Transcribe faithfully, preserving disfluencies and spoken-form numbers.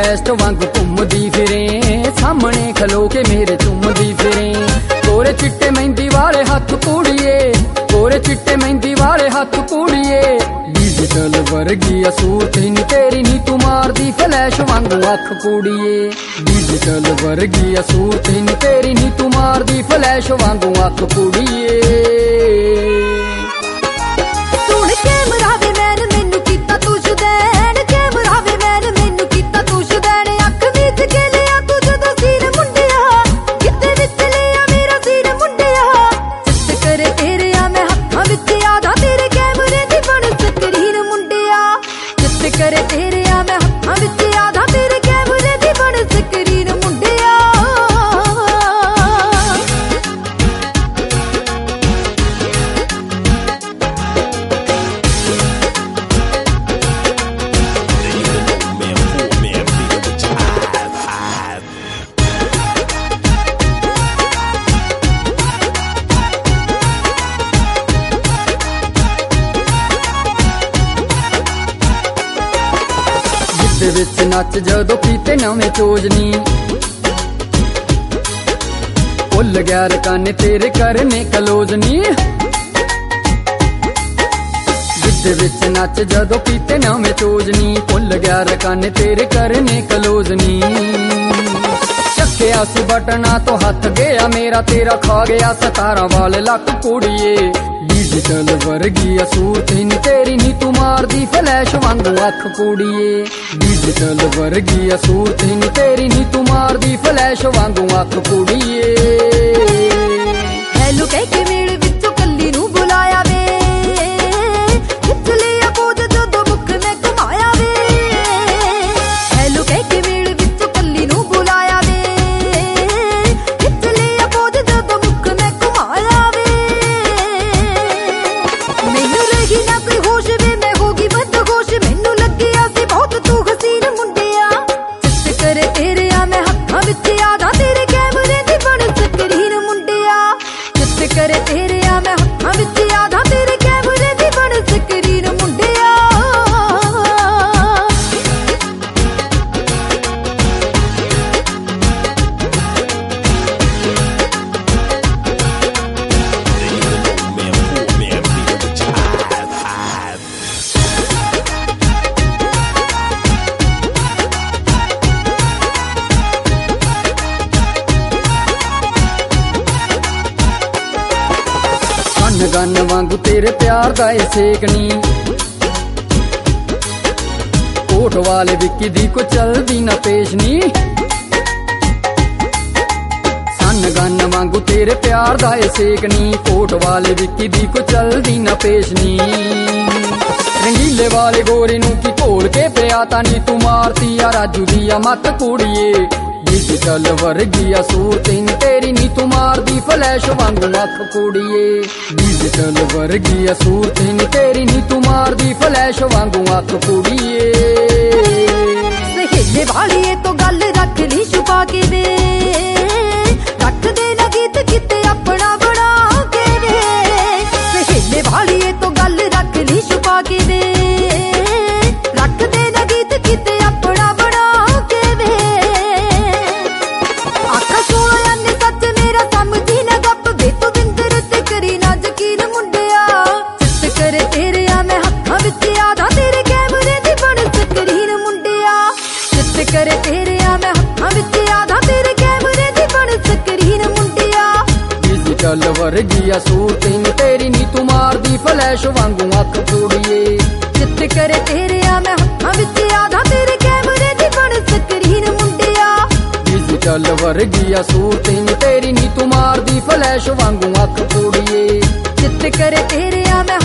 Guest ਵਾਂਗ ਘੁੰਮਦੀ ਫਿਰੇ, ਸਾਹਮਣੇ ਖਲੋ ਕੇ ਮੇਰੇ ਚੁੰਮਦੀ ਫਿਰੇ। ਗੋਰੇ ਚਿੱਟੇ ਮਹਿੰਦੀ ਵਾਲੇ ਹੱਥ ਕੁੜੀਏ, ਗੋਰੇ ਚਿੱਟੇ ਮਹਿੰਦੀ ਵਾਲੇ ਹੱਥ ਕੁੜੀਏ, ਡਿਜੀਟਲ ਵਰਗੀ ਅਸੂਰਤ ਨੀ ਤੇਰੀ ਨੀ ਤੂੰ ਮਾਰਦੀ ਫਲੈਸ਼ ਵਾਂਗੂ ਅੱਖ ਕੁੜੀਏ। ਡਿਜੀਟਲ ਵਰਗੀ ਅਸੂਰਤ ਨੀ ਤੇਰੀ ਨੀ ਤੂੰ ਮਾਰਦੀ ਫਲੈਸ਼ ਵਾਂਗੂ ਅੱਖ ਕੁੜੀਏ। ਸੁਣ ਕੇ ਮਰਾਵੇ ਮੈਨ ਮੈਨੂੰ ਕੀਤਾ ਤੂੰ ਸ਼ੁਦੈਣ, ਕੇ ਮਰਾਵੇ ਮੈਨ ਮੈਨੂੰ ਕੀਤਾ ਤੂੰ ਸ਼ੁਦੈਣ। ਅੱਖ ਵਿੱਚ ਕੇ ਲਿਆ ਤੂੰ ਜਦੋਂ ਸੀਨ ਮੁੰਡਿਆ, ਕਿਤੇ ਵਿੱਚ ਲਿਆ ਮੇਰਾ ਸੀਨ ਮੁੰਡਿਆ। ਚਿੱਤ ਕਰੇ ਤੇਰੇ ਆ ਮੈਂ ਹੱਥਾਂ ਵਿੱਚ ਆਦਾ ਤੇਰੇ ਕੈਮਰੇ ਦੀ ਬਣ ਸਕਰੀਨ ਮੁੰਡਿਆ। ਚਿੱਤ ਕਰੇ ਤੇਰੇ ਆ ਮੈਂ ਹੱਥਾਂ ਵਿੱਚ ਆਦਾ ਤੇਰੇ ਕੈਮਰੇ ਦੀ ਬਣ ਸਕਰੀਨ ਮੁੰਡਿਆ। ਦੇ ਵਿੱਚ ਨੱਚ ਜਦੋਂ ਕੀਤੇ ਨਵੇਂ ਚੋਜਨੀ, ਭੁੱਲ ਗਿਆ ਰਕਾਨੇ ਤੇਰੇ ਕਰਨੇ ਕਲੋਜਨੀ। ਗਿੱਧੇ ਵਿੱਚ ਨੱਚ ਜਦੋਂ ਕੀਤੇ ਨਵੇਂ ਚੋਜਨੀ, ਭੁੱਲ ਗਿਆ ਰਕਾਨੇ ਤੇਰੇ ਕਰਨੇ ਕਲੋਜਨੀ। ਚੱਕਿਆ ਸੀ ਬਟਨਾ ਤੋਂ ਹੱਥ ਗਿਆ ਮੇਰਾ, ਤੇਰਾ ਖਾ ਗਿਆ ਸਤਾਰਾਂ ਵਾਲੇ ਲੱਕ ਕੁੜੀਏ। ਡਿਜੀਟਲ ਵਰਗੀ ਅਸੂਰਤ ਨੀ ਤੇਰੀ ਨੀ ਤੂੰ ਮਾਰਦੀ ਫਲੈਸ਼ ਵਾਂਗੂ ਅੱਖ ਕੁੜੀਏ। ਡਿਜੀਟਲ ਵਰਗੀ ਅਸੂਰਤ ਨੀ ਤੇਰੀ ਨੀ ਤੂੰ ਮਾਰਦੀ ਫਲੈਸ਼ ਵਾਂਗੂ ਅੱਖ ਕੁੜੀਏ। ਹੈਲੋ ਕਹਿ ਕੇ ਮੇਲ ਵਿੱਚੋਂ ਕੱਲੀ ਨੂੰ ਬੁਲਾਇਆ ਵੇ, ਖਿੱਚ ਲਿਆ ਪੋਜ ਜਦੋਂ ਮੁੱਖ ਮੈਂ ਘੁਮਾਇਆ ਵੇ। ਹੈਲੋ ਕਹਿ ਕੇ ਮੇਲ ਵਿੱਚੋਂ ਕੱਲੀ ਨੂੰ ਬੁਲਾਇਆ ਵੇ, ਖਿੱਚ ਲਿਆ ਪੋਜ ਜਦੋਂ ਮੁੱਖ ਮੈਂ ਘੁਮਾਇਆ ਵੇ। ਮੈਨੂੰ ਰਹੀ ਨਾ ਕੋਈ ਹੋਸ਼ ਵੇ ਮੈਂ ਹੋ ਗਈ ਬਦਹੋਸ਼, ਮੈਨੂੰ ਲੱਗਿਆ ਸੀ ਬਹੁਤ ਤੂੰ ਹਸੀਨ ਮੁੰਡਿਆ। ਚਿੱਤ ਕਰੇ ਤੇਰੇ ਆ ਮੈਂ ਹੱਥਾਂ ਵਿੱਚ ਆਦਾ ਤੇਰੇ ਕੈਮਰੇ ਦੀ ਬਣ ਸਕਰੀਨ ਮੁੰਡਿਆ। ਚਿੱਤ ਕਰੇ ਤੇਰੇ ਆ ਮੈਂ ਹੱਥਾਂ ਵਿੱਚ ਆਦਾ ਤੇਰੇ ਕੈਮਰੇ ਦੀ ਬਣ ਸਕਰੀਨ ਮੁੰਡਿਆ। ਗੰਨ ਵਾਂਗੂ ਤੇਰੇ ਪਿਆਰ ਦਾ ਏ ਸੇਕਣੀ, ਕੋਟ ਵਾਲੇ ਵਿੱਕੀ ਦੀ ਕੋ ਚਲਦੀ ਨਾ ਪੇਸ਼ਨੀ। ਸੰਨ ਗੰਨ ਵਾਂਗੂ ਤੇਰੇ ਪਿਆਰ ਦਾ ਏ ਸੇਕਣੀ, ਕੋਟ ਵਾਲੇ ਵਿੱਕੀ ਦੀ ਕੋ ਚਲਦੀ ਨਾ ਪੇਸ਼ਨੀ। ਰੰਗੀਲੇ ਵਾਲੇ ਗੋਰੇ ਨੂੰ ਕੀ ਘੋਲ ਕੇ ਪਿਆ ਤਾਂ ਨੀ ਤੂੰ ਮਾਰਤੀ ਆ ਰਾਜੂ ਦੀ ਆ ਮੱਤ ਕੁੜੀਏ। ਡਿਜੀਟਲ ਵਰਗੀ ਅਸੂਰਤ ਨੀ ਤੇਰੀ ਨੀ ਤੂੰ ਮਾਰਦੀ ਫਲੈਸ਼ ਵਾਂਗੂ ਅੱਖ ਕੁੜੀਏ। ਡਿਜੀਟਲ ਵਰਗੀ ਅਸੂਰਤ ਨੀ ਤੇਰੀ ਨੀ ਤੂੰ ਮਾਰਦੀ ਫਲੈਸ਼ ਵਾਂਗੂ ਅੱਖ ਕੁੜੀਏ। ਸਹੇਲੇ ਵਾਲੀਏ ਤੋਂ ਗੱਲ ਰੱਖ ਲਈ ਛੁਪਾ ਕੇ ਵੇ, ਰੱਖ ਦੇ ਨਾ ਗੀਤ ਕਿਤੇ ਆਪਣਾ ਬਣਾ ਕੇ ਵੇ। ਸਹੇਲੇ ਵਾਲੀਏ ਤੋਂ ਗੱਲ ਰੱਖ ਲਈ ਛੁਪਾ ਕੇ ਵੇ, ਰੱਖ ਦੇ ਨਾ ਗੀਤ ਕਿਤੇ ਆਪਣਾ ਬਣਾ ਕੇ ਵੇ। ਆਖਾ ਸੋਹਣਿਆ ਨੇ ਸੱਚ ਮੇਰਾ ਸਮਝੀ ਨਾ ਗੱਪ ਵੇ, ਤੂੰ ਬਿੰਦਰ ਤੇ ਕਰੀ ਨਾ ਯਕੀਨ ਮੁੰਡਿਆ। ਚਿੱਤ ਕਰੇ ਤੇਰੇ ਆ ਮੈਂ ਹੱਥਾਂ ਵਿੱਚ ਆਦਾ ਤੇਰੇ ਕੈਮਰੇ ਦੀ ਬਣ ਸਕਰੀਨ ਮੁੰਡਿਆ। ਚਿੱਤ ਕਰੇ ਤੇਰੇ ਆ ਮੈਂ ਹੱਥਾਂ ਵਿੱਚ ਆਦਾ ਤੇਰੇ ਕੈਮਰੇ ਦੀ ਬਣ ਸਕਰੀਨ ਮੁੰਡਿਆ। ਡਿਜੀਟਲ ਵਰਗੀ ਅਸੂਰਤ ਨੀ ਤੇਰੀ ਨੀ ਤੂੰ ਮਾਰਦੀ ਫਲੈਸ਼ ਵਾਂਗੂ ਅੱਖ ਕੁੜੀਏ। ਚਿੱਤ ਕਰੇ ਤੇਰੇ ਆ ਮੈਂ ਹੱਥਾਂ ਵਿੱਚ ਆਦਾ ਤੇਰੇ ਕੈਮਰੇ ਦੀ ਬਣ ਸਕਰੀਨ ਮੁੰਡਿਆ। ਡਿਜੀਟਲ ਵਰਗੀ ਅਸੂਰਤ ਨੀ ਤੇਰੀ ਨੀ ਤੂੰ ਮਾਰਦੀ ਫਲੈਸ਼ ਵਾਂਗੂ ਅੱਖ ਕੁੜੀਏ। ਚਿੱਤ ਕਰੇ ਤੇਰੇ ਆ ਮੈਂ